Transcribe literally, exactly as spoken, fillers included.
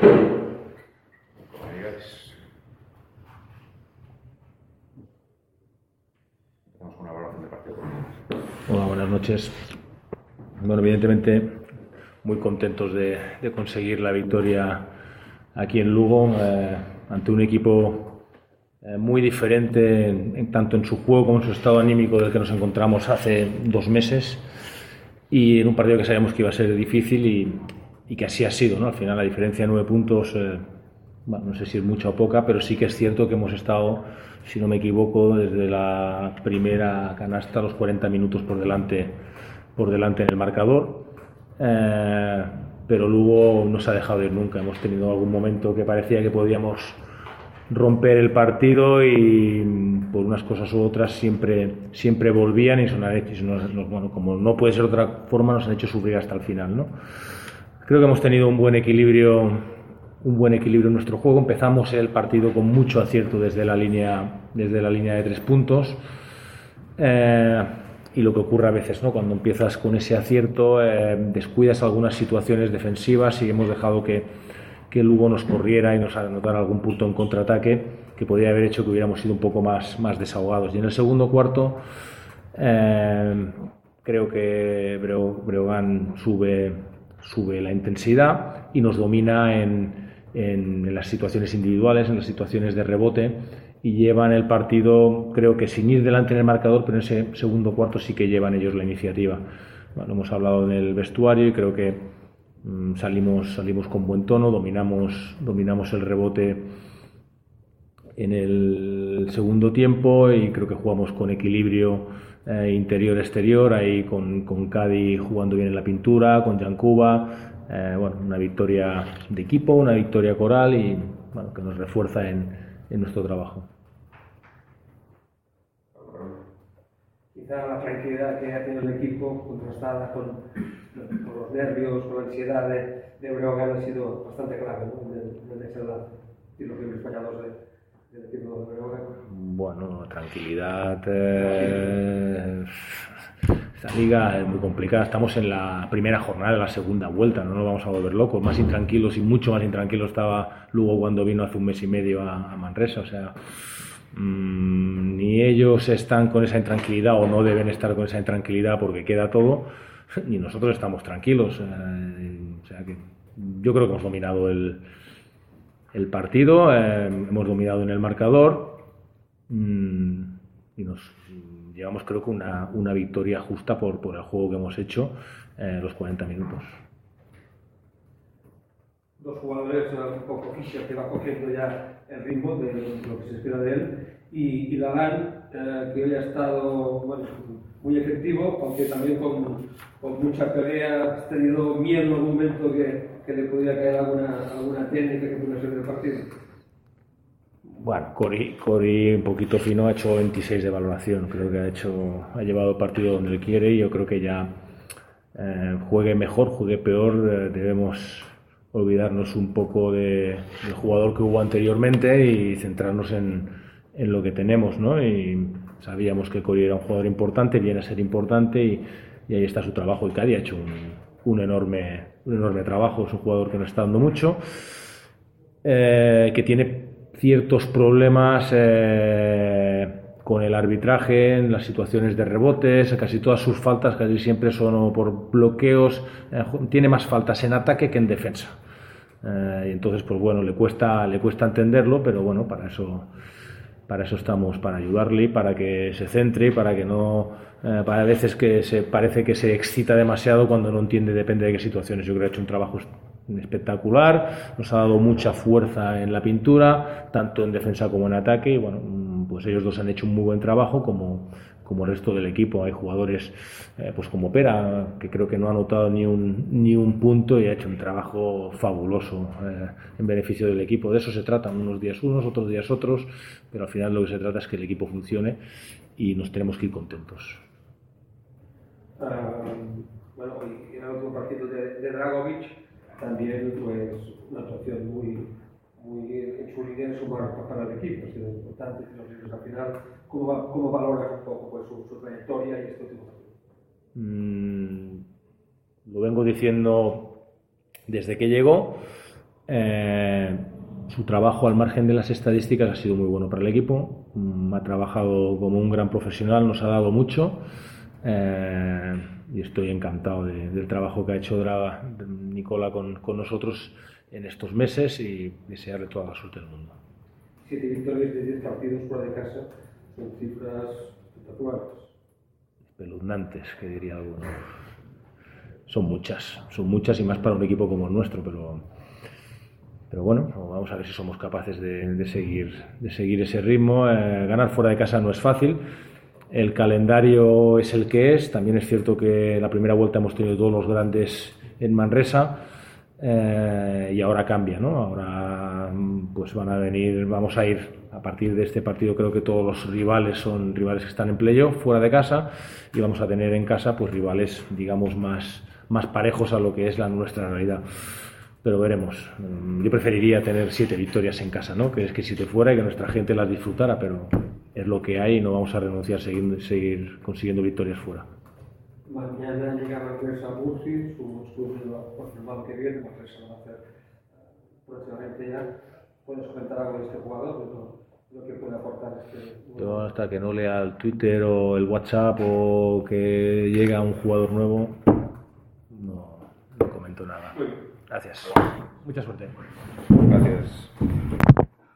Vamos con una valoración de partido. Hola, buenas noches. Bueno, evidentemente muy contentos de, de conseguir la victoria aquí en Lugo eh, ante un equipo eh, muy diferente en, en, tanto en su juego como en su estado anímico del que nos encontramos hace dos meses, y en un partido que sabíamos que iba a ser difícil y, y que así ha sido, ¿no? Al final la diferencia de nueve puntos, eh, bueno, no sé si es mucha o poca, pero sí que es cierto que hemos estado, si no me equivoco, desde la primera canasta a los cuarenta minutos por delante, por delante en el marcador. Eh, pero Lugo no se ha dejado ir nunca. Hemos tenido algún momento que parecía que podíamos romper el partido y por unas cosas u otras siempre, siempre volvían y, son, y nos, bueno, como no puede ser de otra forma, nos han hecho sufrir hasta el final, ¿no? Creo que hemos tenido un buen equilibrio, un buen equilibrio en nuestro juego. Empezamos el partido con mucho acierto desde la línea, desde la línea de tres puntos. Eh, y lo que ocurre a veces, ¿no? Cuando empiezas con ese acierto, eh, descuidas algunas situaciones defensivas y hemos dejado que, que Lugo nos corriera y nos anotara algún punto en contraataque que podría haber hecho que hubiéramos sido un poco más, más desahogados. Y en el segundo cuarto eh, creo que Breogán sube, sube la intensidad y nos domina en, en, en las situaciones individuales, en las situaciones de rebote, y llevan el partido, creo que sin ir delante en el marcador, pero en ese segundo cuarto sí que llevan ellos la iniciativa. Bueno, hemos hablado en el vestuario y creo que mmm, salimos, salimos con buen tono, dominamos, dominamos el rebote en el segundo tiempo y creo que jugamos con equilibrio eh, interior-exterior, ahí con, con Cadi jugando bien en la pintura, con Yancuba, eh, bueno, una victoria de equipo, una victoria coral y bueno, que nos refuerza en, en nuestro trabajo. Quizá la tranquilidad que ha tenido el equipo, contrastada con, con los nervios, con la ansiedad de, de Breogán, ha sido bastante clave, ¿no? En el, en el desenlace y los libres fallados de, del equipo de Breogán. Bueno, tranquilidad. Eh, esta liga es muy complicada. Estamos en la primera jornada de la segunda vuelta, no nos vamos a volver locos. Más intranquilos y mucho más intranquilo estaba Lugo cuando vino hace un mes y medio a, a Manresa. O sea, mmm, ni ellos están con esa intranquilidad o no deben estar con esa intranquilidad porque queda todo, ni nosotros estamos tranquilos. Eh, o sea que yo creo que hemos dominado el, el partido, eh, hemos dominado en el marcador mmm, y nos llevamos, creo que una, una victoria justa por, por el juego que hemos hecho en eh, los cuarenta minutos. Dos jugadores, un poco Fischer, que va cogiendo ya el ritmo de lo que se espera de él, y, y Lalán, eh, que hoy ha estado, bueno, muy efectivo, aunque también con, con mucha pelea. ¿Has tenido miedo en algún momento que, que le pudiera caer alguna, alguna técnica que pudiera ser del partido? Bueno, Cori, Cori un poquito fino, ha hecho veintiséis de valoración. Creo que ha hecho, ha llevado el partido donde él quiere y yo creo que ya eh, juegue mejor, juegue peor, eh, debemos olvidarnos un poco de, del jugador que hubo anteriormente y centrarnos en, en lo que tenemos, ¿no? Y sabíamos que Cori era un jugador importante, viene a ser importante y, y ahí está su trabajo. Y Cadi ha hecho un, un, enorme, un enorme trabajo, es un jugador que no está dando mucho, eh, que tiene ciertos problemas eh, con el arbitraje en las situaciones de rebotes. Casi todas sus faltas casi siempre son por bloqueos, eh, tiene más faltas en ataque que en defensa, eh, y entonces pues bueno, le cuesta, le cuesta entenderlo, pero bueno, para eso para eso estamos, para ayudarle y para que se centre y para que no, eh, para veces que se parece que se excita demasiado cuando no entiende, depende de qué situaciones. Yo creo que ha hecho un trabajo espectacular, nos ha dado mucha fuerza en la pintura, tanto en defensa como en ataque, y bueno, pues ellos dos han hecho un muy buen trabajo, como, como el resto del equipo. Hay jugadores eh, pues como Pera, que creo que no ha anotado ni un, ni un punto y ha hecho un trabajo fabuloso eh, en beneficio del equipo. De eso se trata, unos días unos, otros días otros, pero al final lo que se trata es que el equipo funcione y nos tenemos que ir contentos. Uh, bueno, y en el otro partido de, de Dragovic, también pues una actuación muy, muy en su línea de sumar para el equipo. Ha sido importante que al final, ¿cómo, va, cómo valoras un poco pues, su, su trayectoria y este último partido? Mm, lo vengo diciendo desde que llegó. Eh, su trabajo al margen de las estadísticas ha sido muy bueno para el equipo. Mm, ha trabajado como un gran profesional, nos ha dado mucho. Eh, y estoy encantado de, del trabajo que ha hecho Draga, Nicola con, con nosotros en estos meses y desearle toda la suerte del mundo. Siete victorias de diez partidos fuera de casa son cifras espectaculares. Espeluznantes, que diría alguno. Son muchas, son muchas y más para un equipo como el nuestro, pero, pero bueno, vamos a ver si somos capaces de, de, seguir, de seguir ese ritmo. Eh, ganar fuera de casa no es fácil. El calendario es el que es. También es cierto que en la primera vuelta hemos tenido todos los grandes en Manresa eh, y ahora cambia, ¿no? Ahora pues van a venir, vamos a ir a partir de este partido, creo que todos los rivales son rivales que están en playoff fuera de casa y vamos a tener en casa pues rivales, digamos, más, más parejos a lo que es la nuestra realidad. Pero veremos. Yo preferiría tener siete victorias en casa, ¿no? Que es que si te fuera y que nuestra gente las disfrutara, pero es lo que hay y no vamos a renunciar a seguir, seguir consiguiendo victorias fuera. Mañana llega Manresa a Murci, su estudio confirmado que viene, Manresa lo va a hacer próximamente ya. ¿Puedes comentar algo de este jugador? Lo, lo que puede aportar este jugador. Yo hasta que no lea el Twitter o el WhatsApp o que llega un jugador nuevo, no, no comento nada. Gracias. Mucha suerte. Gracias.